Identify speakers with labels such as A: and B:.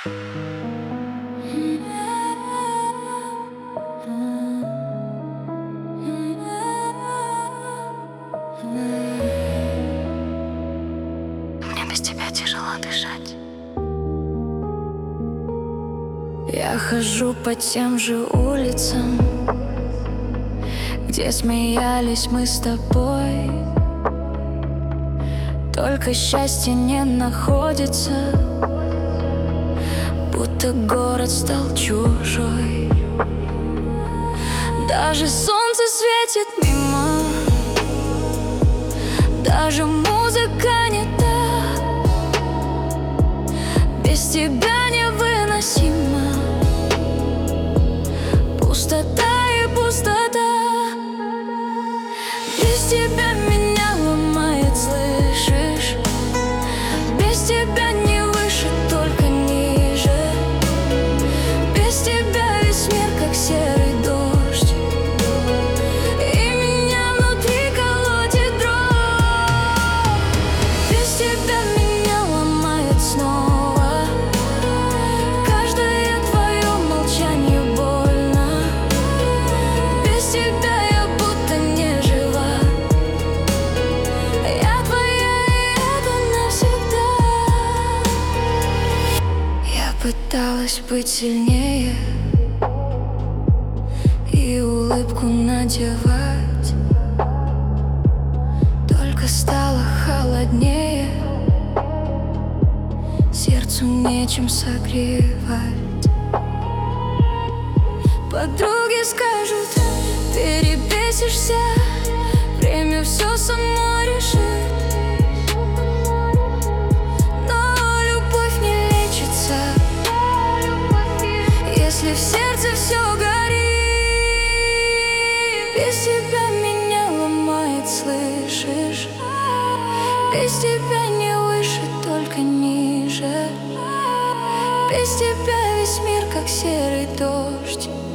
A: Мне без тебя тяжело дышать.
B: Я хожу по тем же улицам, где смеялись мы с тобой. Только счастье не находится, будто город стал чужой. Даже солнце светит мимо, даже музыка не та. Без тебя невыносимо, пустота и пустота. Без тебя меня ломает, слышишь? Без тебя не выше, только ниже. Без тебя весь мир как серый дождь, и меня внутри колотит дрожь. Без тебя меня ломает снова, каждое твое молчание больно. Без тебя я будто не жива, я твоя, и это навсегда. Я пыталась быть сильнее и улыбку надевать, только стало холоднее, сердцу нечем согревать. Подруги скажут, перебесишься, время все само решит. Но любовь не лечится, если в сердце все горит. Без тебя меня ломает, слышишь? Без тебя не выше, только ниже. Без тебя весь мир как серый дождь,